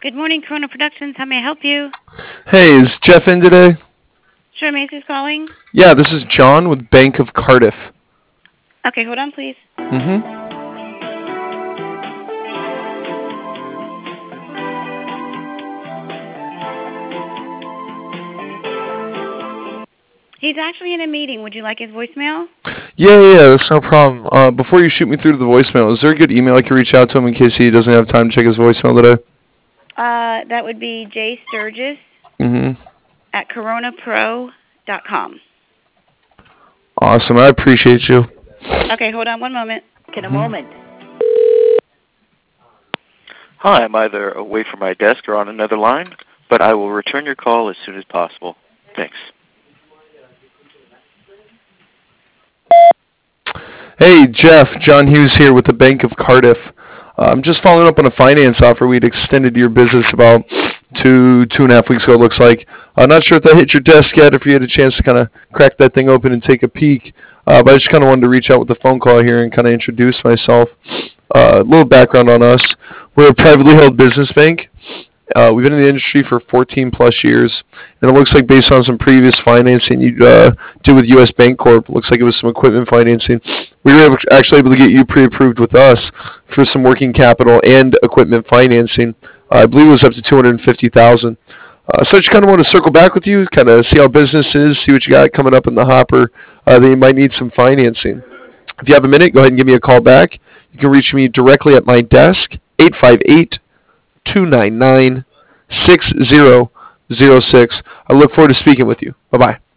Good morning, Corona Productions. How may I help you? Hey, is Jeff in today? Sure, Macy's calling. Yeah, this is John with Bank of Cardiff. Okay, hold on, please. Mm-hmm. He's actually in a meeting. Would you like his voicemail? Yeah, that's no problem. Before you shoot me through to the voicemail, is there a good email I can reach out to him in case he doesn't have time to check his voicemail today? That would be J Sturgis Mm-hmm. at coronapro.com. Awesome. I appreciate you. Okay, hold on one moment. In a moment. Hi, I'm either away from my desk or on another line, but I will return your call as soon as possible. Thanks. Hey, Jeff. John Hughes here with the Bank of Cardiff. I'm just following up on a finance offer we'd extended to your business about two and a half weeks ago, it looks like. I'm not sure if that hit your desk yet, if you had a chance to kind of crack that thing open and take a peek. But I just kind of wanted to reach out with a phone call here and kind of introduce myself. A little background on us. We're a privately held business bank. We've been in the industry for 14 plus years, and it looks like based on some previous financing you did with U.S. Bancorp, looks like it was some equipment financing. We were actually able to get you pre-approved with us for some working capital and equipment financing. I believe it was up to $250,000. So I just kind of want to circle back with you, kind of see how business is, see what you got coming up in the hopper that you might need some financing. If you have a minute, go ahead and give me a call back. You can reach me directly at my desk, 858-299-6006. I look forward to speaking with you. Bye-bye.